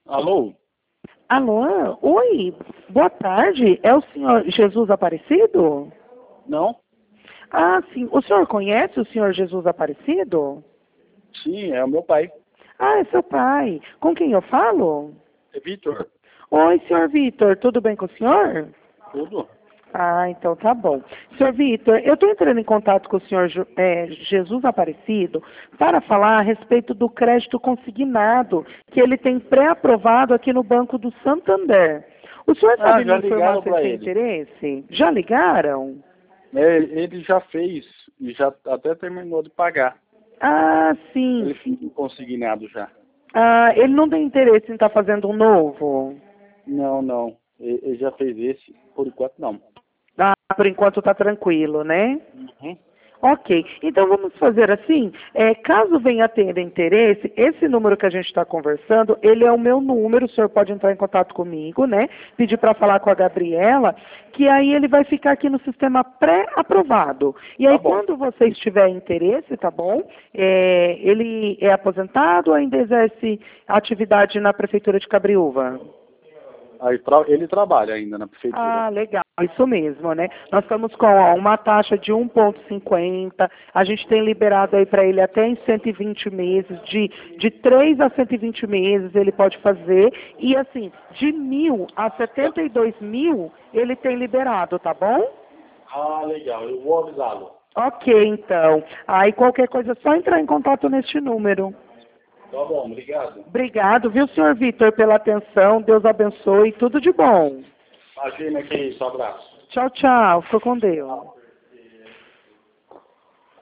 Alô? Alô? Oi, boa tarde. É o senhor Jesus Aparecido? Não? Ah, sim. O senhor conhece o senhor Jesus Aparecido? Sim, é o meu pai. Ah, é seu pai. Com quem eu falo? É Vitor. Oi, senhor Vitor, tudo bem com o senhor? Tudo? Ah, então tá bom. Senhor Vitor, eu estou entrando em contato com o senhor Jesus Aparecido para falar a respeito do crédito consignado que ele tem pré-aprovado aqui no Banco do Santander. O senhor Ah, sabe me já informar ligaram se ele para tem ele. interesse? Já ligaram? É, ele já fez e já até terminou de pagar. Ah, sim. Ele ficou consignado já. Ah, ele não tem interesse em estar fazendo um novo? Não, não. Ele já fez esse. Por enquanto, não. Ah, por enquanto está tranquilo, né? Uhum. Ok, então vamos fazer assim, caso venha a ter interesse, esse número que a gente está conversando, ele é o meu número, o senhor pode entrar em contato comigo, né? Pedir para falar com a Gabriela, que aí ele vai ficar aqui no sistema pré-aprovado. E Tá aí bom. quando vocês tiverem interesse, tá bom? Ele é aposentado ou ainda exerce atividade na Prefeitura de Cabriúva? Aí, ele trabalha ainda na prefeitura. Ah, legal, isso mesmo, né? Nós estamos com ó, uma taxa de 1,50, a gente tem liberado aí para ele até em 120 meses, de 3 a 120 meses ele pode fazer, e assim, de 1.000 a 72.000 ele tem liberado, tá bom? Ah, legal. Eu vou avisá-lo. Ok, então. Aí qualquer coisa é só entrar em contato neste número. Tá bom, obrigado. Obrigado, viu, senhor Vitor, pela atenção, Deus abençoe, tudo de bom. Imagina que isso, abraço. Tchau, tchau, fica com Deus.